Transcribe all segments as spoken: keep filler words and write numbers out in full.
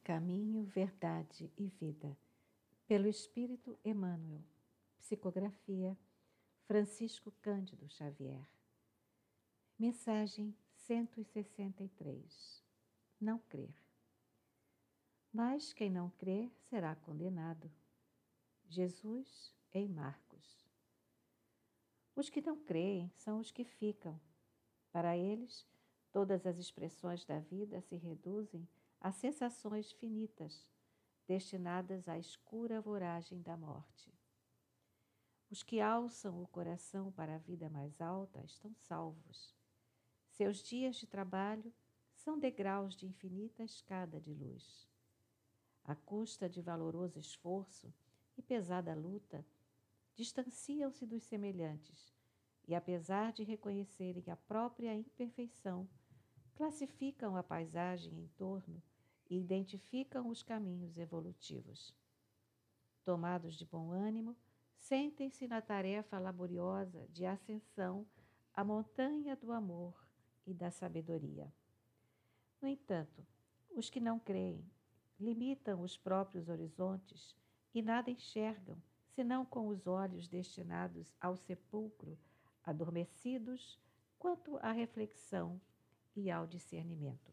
Caminho, Verdade e Vida, pelo Espírito Emmanuel. Psicografia, Francisco Cândido Xavier. Mensagem cento e sessenta e três. Não crer. Mas quem não crer será condenado. Jesus em Marcos. Os que não creem são os que ficam. Para eles, todas as expressões da vida se reduzem a sensações finitas, destinadas à escura voragem da morte. Os que alçam o coração para a vida mais alta estão salvos. Seus dias de trabalho são degraus de infinita escada de luz. À custa de valoroso esforço e pesada luta, distanciam-se dos semelhantes e, apesar de reconhecerem a própria imperfeição, classificam a paisagem em torno e identificam os caminhos evolutivos. Tomados de bom ânimo, sentem-se na tarefa laboriosa de ascensão à montanha do amor e da sabedoria. No entanto, os que não creem limitam os próprios horizontes e nada enxergam senão com os olhos destinados ao sepulcro, adormecidos quanto à reflexão e ao discernimento.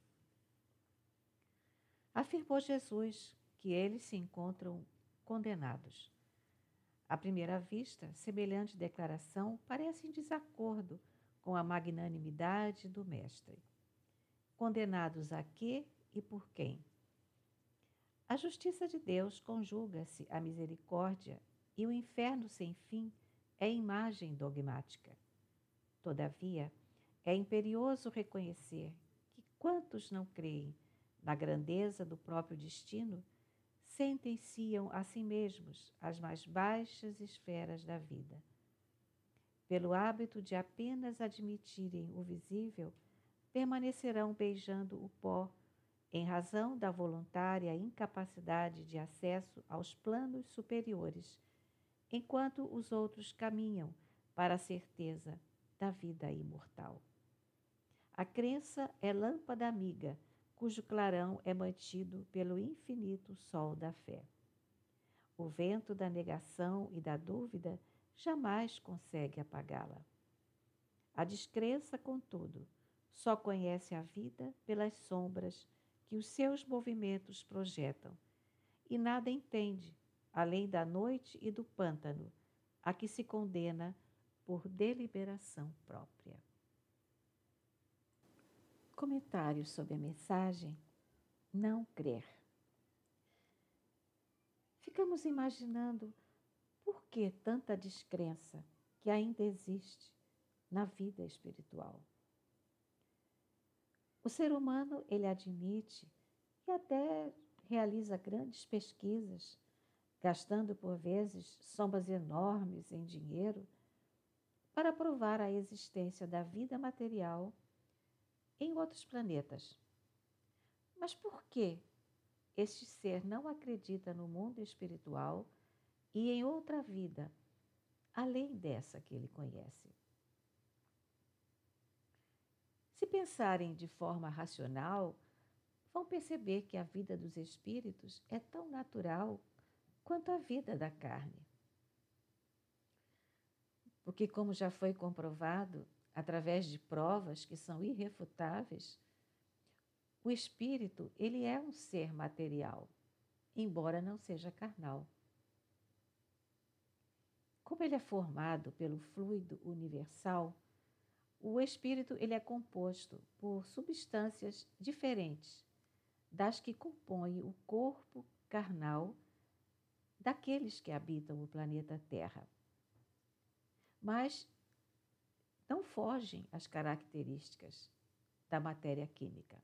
Afirmou Jesus que eles se encontram condenados. À primeira vista, semelhante declaração parece em desacordo com a magnanimidade do Mestre. Condenados a quê e por quem? A justiça de Deus conjuga-se à misericórdia e o inferno sem fim é imagem dogmática. Todavia, é imperioso reconhecer que quantos não creem na grandeza do próprio destino, sentenciam a si mesmos as mais baixas esferas da vida. Pelo hábito de apenas admitirem o visível, permanecerão beijando o pó, em razão da voluntária incapacidade de acesso aos planos superiores, enquanto os outros caminham para a certeza da vida imortal. A crença é lâmpada amiga, cujo clarão é mantido pelo infinito sol da fé. O vento da negação e da dúvida jamais consegue apagá-la. A descrença, contudo, só conhece a vida pelas sombras que os seus movimentos projetam, e nada entende, além da noite e do pântano, a que se condena por deliberação própria. Comentários sobre a mensagem Não Crer. Ficamos imaginando por que tanta descrença que ainda existe na vida espiritual. O ser humano, ele admite e até realiza grandes pesquisas, gastando por vezes somas enormes em dinheiro para provar a existência da vida material em outros planetas. Mas por que este ser não acredita no mundo espiritual e em outra vida, além dessa que ele conhece? Se pensarem de forma racional, vão perceber que a vida dos espíritos é tão natural quanto a vida da carne. Porque, como já foi comprovado, através de provas que são irrefutáveis, o espírito, ele é um ser material, embora não seja carnal. Como ele é formado pelo fluido universal, o espírito ele é composto por substâncias diferentes das que compõem o corpo carnal daqueles que habitam o planeta Terra. Mas não fogem às características da matéria química.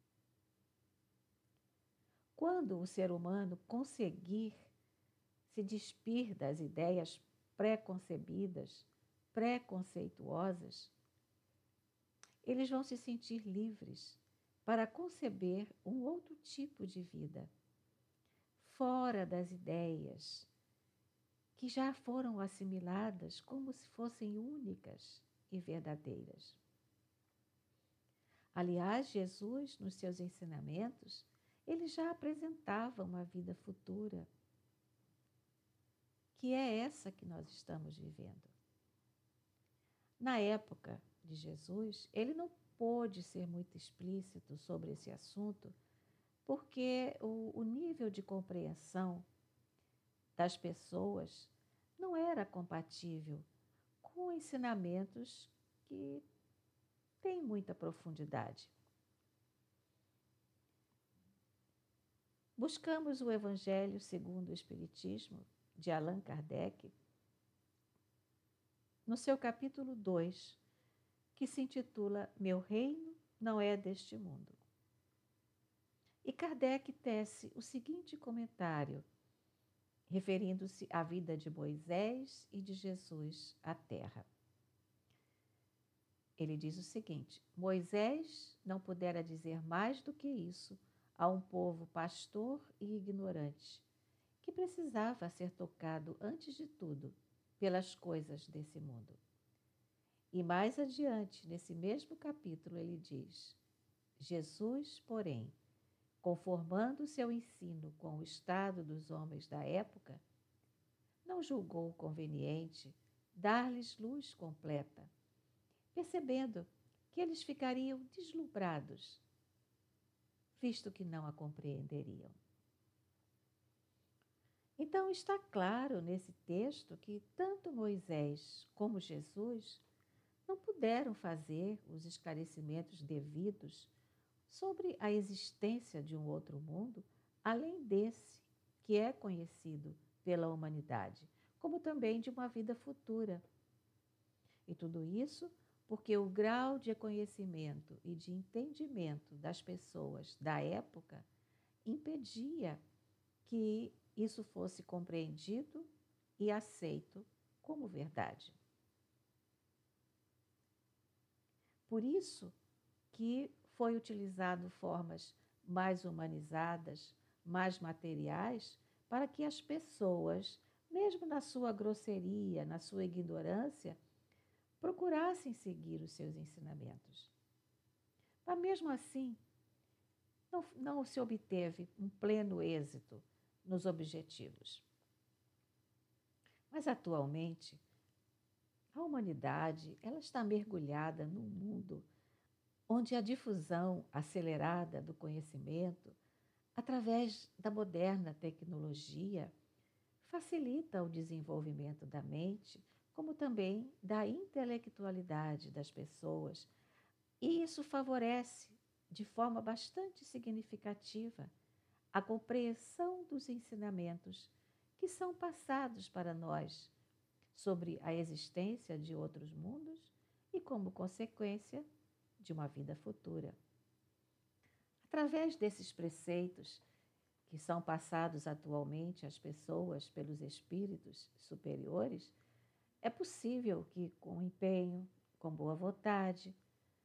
Quando o ser humano conseguir se despir das ideias pré-concebidas, pré-conceituosas, eles vão se sentir livres para conceber um outro tipo de vida, fora das ideias que já foram assimiladas como se fossem únicas e verdadeiras. Aliás, Jesus, nos seus ensinamentos, ele já apresentava uma vida futura, que é essa que nós estamos vivendo. Na época de Jesus, ele não pôde ser muito explícito sobre esse assunto, porque o, o nível de compreensão das pessoas não era compatível com ensinamentos que têm muita profundidade. Buscamos o Evangelho segundo o Espiritismo, de Allan Kardec, no seu capítulo dois, que se intitula Meu Reino não é deste mundo. E Kardec tece o seguinte comentário, referindo-se à vida de Moisés e de Jesus à terra. Ele diz o seguinte: Moisés não pudera dizer mais do que isso a um povo pastor e ignorante, que precisava ser tocado antes de tudo pelas coisas desse mundo. E mais adiante, nesse mesmo capítulo, ele diz: Jesus, porém, conformando seu ensino com o estado dos homens da época, não julgou conveniente dar-lhes luz completa, percebendo que eles ficariam deslumbrados, visto que não a compreenderiam. Então está claro nesse texto que tanto Moisés como Jesus não puderam fazer os esclarecimentos devidos sobre a existência de um outro mundo, além desse que é conhecido pela humanidade, como também de uma vida futura. E tudo isso porque o grau de conhecimento e de entendimento das pessoas da época impedia que isso fosse compreendido e aceito como verdade. Por isso que foi utilizado formas mais humanizadas, mais materiais, para que as pessoas, mesmo na sua grosseria, na sua ignorância, procurassem seguir os seus ensinamentos. Mas mesmo assim, não, não se obteve um pleno êxito nos objetivos. Mas atualmente, a humanidade ela está mergulhada num mundo onde a difusão acelerada do conhecimento, através da moderna tecnologia, facilita o desenvolvimento da mente, como também da intelectualidade das pessoas, e isso favorece, de forma bastante significativa, a compreensão dos ensinamentos que são passados para nós sobre a existência de outros mundos e, como consequência, de uma vida futura. Através desses preceitos que são passados atualmente às pessoas pelos espíritos superiores, é possível que, com empenho, com boa vontade,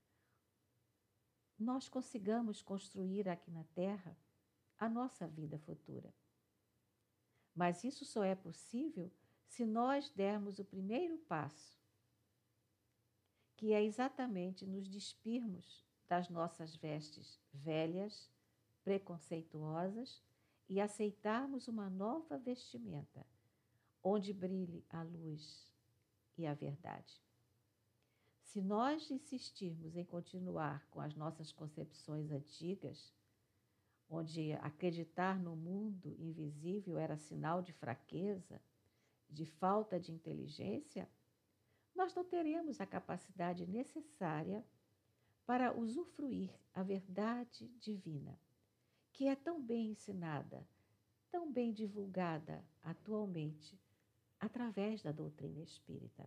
nós consigamos construir aqui na Terra a nossa vida futura. Mas isso só é possível se nós dermos o primeiro passo, que é exatamente nos despirmos das nossas vestes velhas, preconceituosas e aceitarmos uma nova vestimenta, onde brilhe a luz e a verdade. Se nós insistirmos em continuar com as nossas concepções antigas, onde acreditar no mundo invisível era sinal de fraqueza, de falta de inteligência, nós não teremos a capacidade necessária para usufruir a verdade divina, que é tão bem ensinada, tão bem divulgada atualmente, através da doutrina espírita.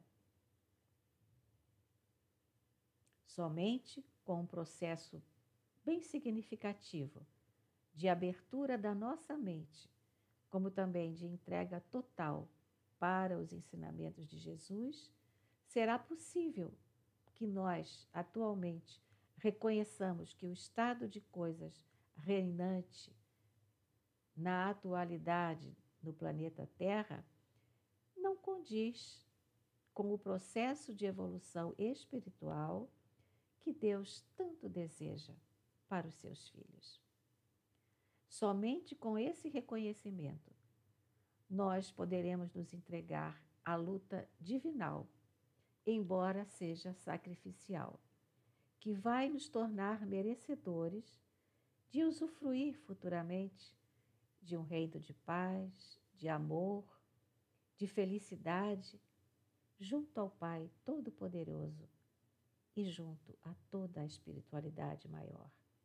Somente com um processo bem significativo de abertura da nossa mente, como também de entrega total para os ensinamentos de Jesus, será possível que nós, atualmente, reconheçamos que o estado de coisas reinante na atualidade no planeta Terra não condiz com o processo de evolução espiritual que Deus tanto deseja para os seus filhos. Somente com esse reconhecimento nós poderemos nos entregar à luta divinal, embora seja sacrificial, que vai nos tornar merecedores de usufruir futuramente de um reino de paz, de amor, de felicidade, junto ao Pai Todo-Poderoso e junto a toda a espiritualidade maior.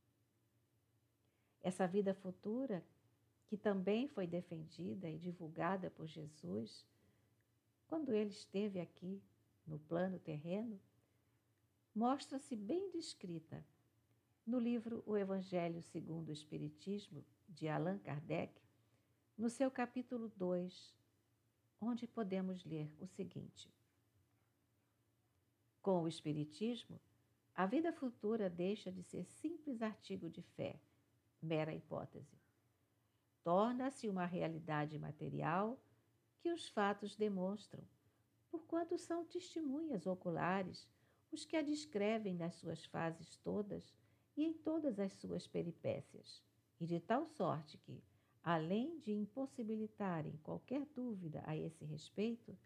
Essa vida futura, que também foi defendida e divulgada por Jesus quando ele esteve aqui no plano terreno, mostra-se bem descrita no livro O Evangelho segundo o Espiritismo, de Allan Kardec, no seu capítulo dois, onde podemos ler o seguinte: com o Espiritismo, a vida futura deixa de ser simples artigo de fé, mera hipótese. Torna-se uma realidade material que os fatos demonstram, porquanto são testemunhas oculares os que a descrevem nas suas fases todas e em todas as suas peripécias, e de tal sorte que, além de impossibilitarem qualquer dúvida a esse respeito,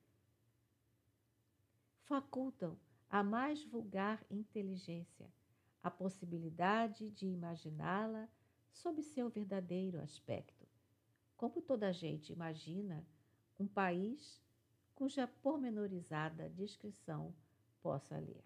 facultam a mais vulgar inteligência a possibilidade de imaginá-la sob seu verdadeiro aspecto, como toda a gente imagina um país cuja pormenorizada descrição possa ler.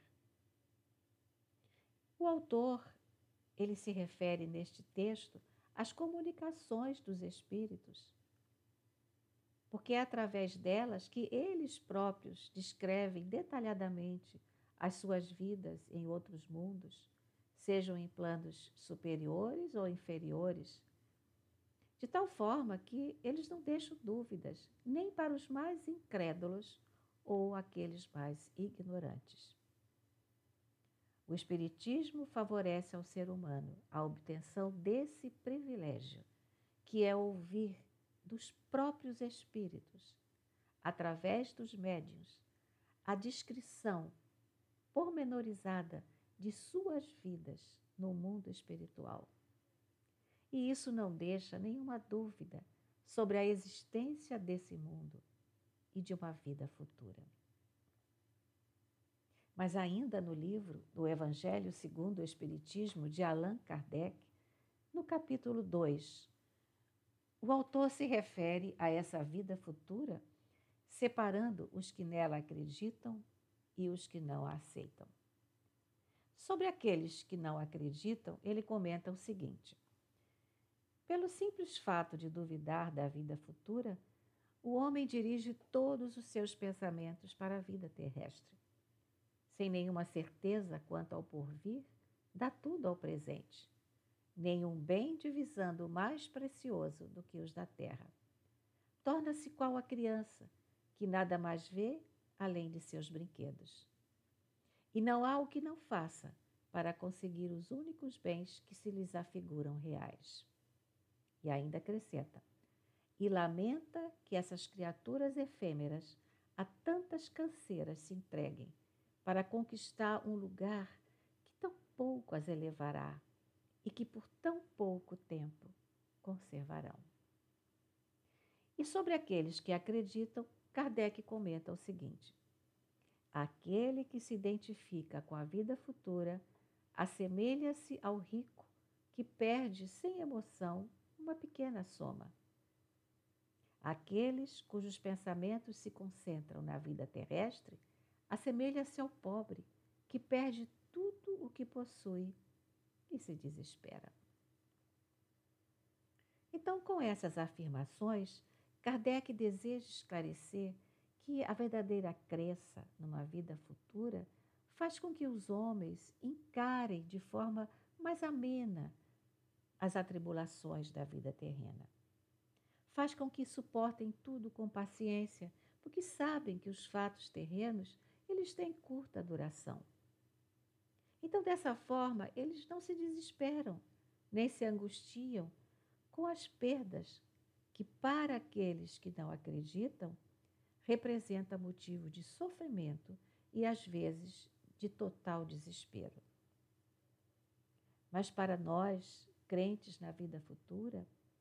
O autor, ele se refere neste texto às comunicações dos espíritos, porque é através delas que eles próprios descrevem detalhadamente as suas vidas em outros mundos, sejam em planos superiores ou inferiores, de tal forma que eles não deixam dúvidas nem para os mais incrédulos ou aqueles mais ignorantes. O Espiritismo favorece ao ser humano a obtenção desse privilégio, que é ouvir dos próprios espíritos, através dos médiuns, a descrição pormenorizada de suas vidas no mundo espiritual. E isso não deixa nenhuma dúvida sobre a existência desse mundo e de uma vida futura. Mas ainda no livro do Evangelho segundo o Espiritismo, de Allan Kardec, no capítulo dois, o autor se refere a essa vida futura, separando os que nela acreditam e os que não a aceitam. Sobre aqueles que não acreditam, ele comenta o seguinte: pelo simples fato de duvidar da vida futura, o homem dirige todos os seus pensamentos para a vida terrestre. Sem nenhuma certeza quanto ao porvir, dá tudo ao presente, nenhum bem divisando o mais precioso do que os da terra. Torna-se qual a criança, que nada mais vê além de seus brinquedos. E não há o que não faça para conseguir os únicos bens que se lhes afiguram reais. E ainda acrescenta: e lamenta que essas criaturas efêmeras a tantas canseiras se entreguem para conquistar um lugar que tão pouco as elevará e que por tão pouco tempo conservarão. E sobre aqueles que acreditam, Kardec comenta o seguinte: aquele que se identifica com a vida futura assemelha-se ao rico que perde sem emoção uma pequena soma. Aqueles cujos pensamentos se concentram na vida terrestre assemelha-se ao pobre que perde tudo o que possui e se desespera. Então, com essas afirmações, Kardec deseja esclarecer que a verdadeira crença numa vida futura faz com que os homens encarem de forma mais amena as atribulações da vida terrena. Faz com que suportem tudo com paciência, porque sabem que os fatos terrenos eles têm curta duração. Então, dessa forma, eles não se desesperam, nem se angustiam com as perdas que, para aqueles que não acreditam, representa motivo de sofrimento e, às vezes, de total desespero. Mas para nós, crentes na vida futura,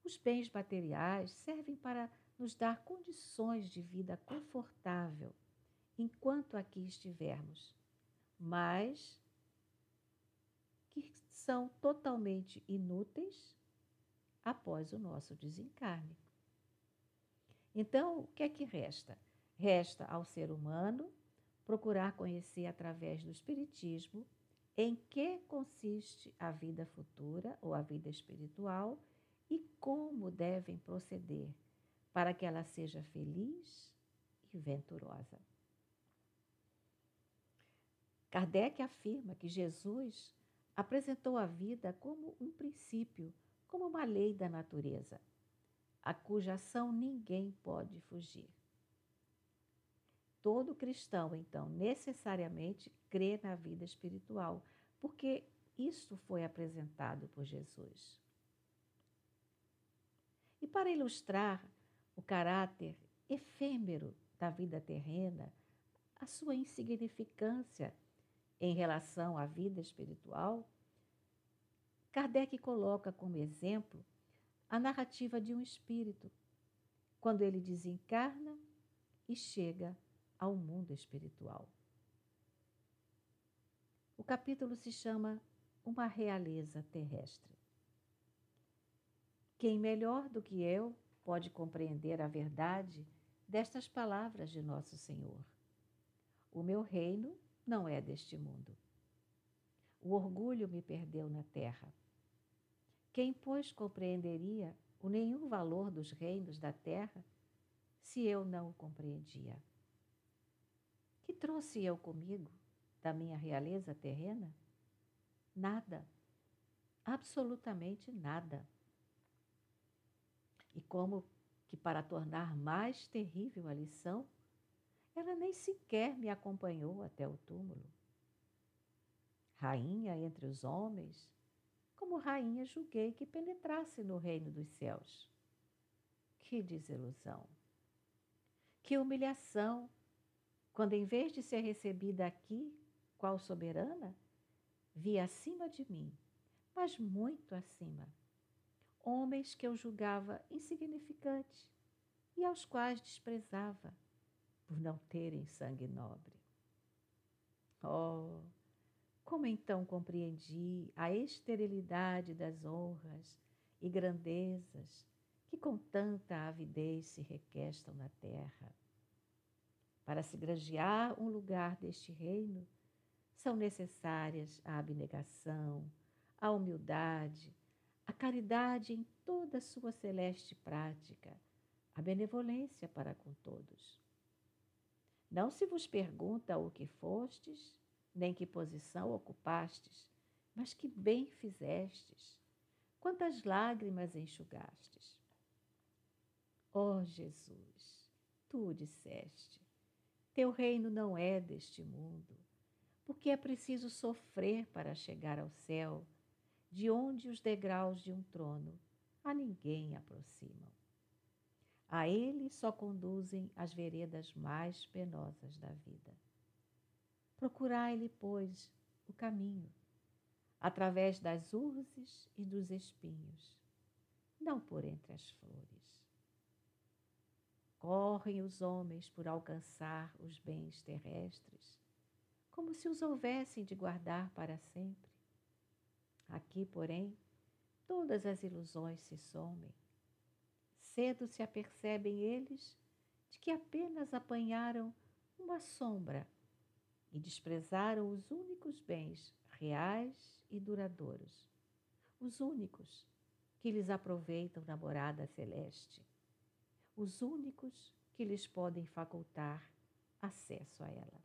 Os bens materiais servem para nos dar condições de vida confortável enquanto aqui estivermos, mas que são totalmente inúteis após o nosso desencarne. Então, o que é que resta? Resta ao ser humano procurar conhecer através do Espiritismo em que consiste a vida futura ou a vida espiritual e como devem proceder para que ela seja feliz e venturosa. Kardec afirma que Jesus apresentou a vida como um princípio, como uma lei da natureza, a cuja ação ninguém pode fugir. Todo cristão, então, necessariamente crê na vida espiritual, porque isto foi apresentado por Jesus. E para ilustrar o caráter efêmero da vida terrena, a sua insignificância em relação à vida espiritual, Kardec coloca como exemplo a narrativa de um espírito, quando ele desencarna e chega ao mundo espiritual. O capítulo se chama Uma Realeza Terrestre. Quem melhor do que eu pode compreender a verdade destas palavras de Nosso Senhor? O meu reino não é deste mundo. O orgulho me perdeu na terra. Quem, pois, compreenderia o nenhum valor dos reinos da terra se eu não o compreendia? Que trouxe eu comigo da minha realeza terrena? Nada, absolutamente nada. E como que para tornar mais terrível a lição, ela nem sequer me acompanhou até o túmulo. Rainha entre os homens, como rainha julguei que penetrasse no reino dos céus. Que desilusão! Que humilhação, quando em vez de ser recebida aqui, qual soberana, vi acima de mim, mas muito acima, homens que eu julgava insignificantes e aos quais desprezava, por não terem sangue nobre. Oh, como então compreendi a esterilidade das honras e grandezas que com tanta avidez se requestam na terra. Para se granjear um lugar deste reino, são necessárias a abnegação, a humildade, a caridade em toda a sua celeste prática, a benevolência para com todos. Não se vos pergunta o que fostes, nem que posição ocupastes, mas que bem fizestes, quantas lágrimas enxugastes. Ó Jesus, tu disseste, teu reino não é deste mundo, porque é preciso sofrer para chegar ao céu, de onde os degraus de um trono a ninguém aproximam. A ele só conduzem as veredas mais penosas da vida. Procurai-lhe, pois, o caminho, através das urzes e dos espinhos, não por entre as flores. Correm os homens por alcançar os bens terrestres, como se os houvessem de guardar para sempre. Aqui, porém, todas as ilusões se somem. Cedo se apercebem eles de que apenas apanharam uma sombra e desprezaram os únicos bens reais e duradouros, os únicos que lhes aproveitam na morada celeste, os únicos que lhes podem facultar acesso a ela.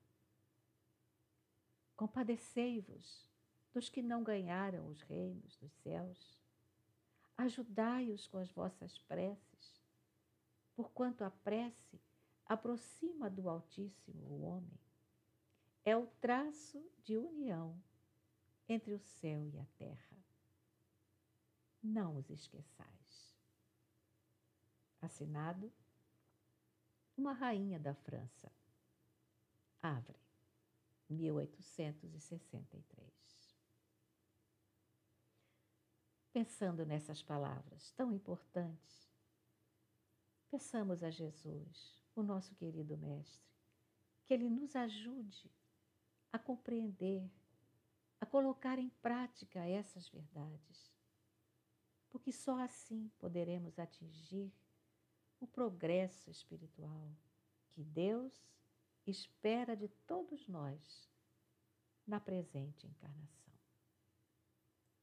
Compadecei-vos dos que não ganharam os reinos dos céus. Ajudai-os com as vossas preces, porquanto a prece aproxima do Altíssimo o homem. É o traço de união entre o céu e a terra. Não os esqueçais. Assinado, uma rainha da França. Havre, mil oitocentos e sessenta e três. pensando nessas palavras tão importantes, peçamos a Jesus, o nosso querido Mestre, que Ele nos ajude a compreender, a colocar em prática essas verdades, porque só assim poderemos atingir o progresso espiritual que Deus espera de todos nós na presente encarnação.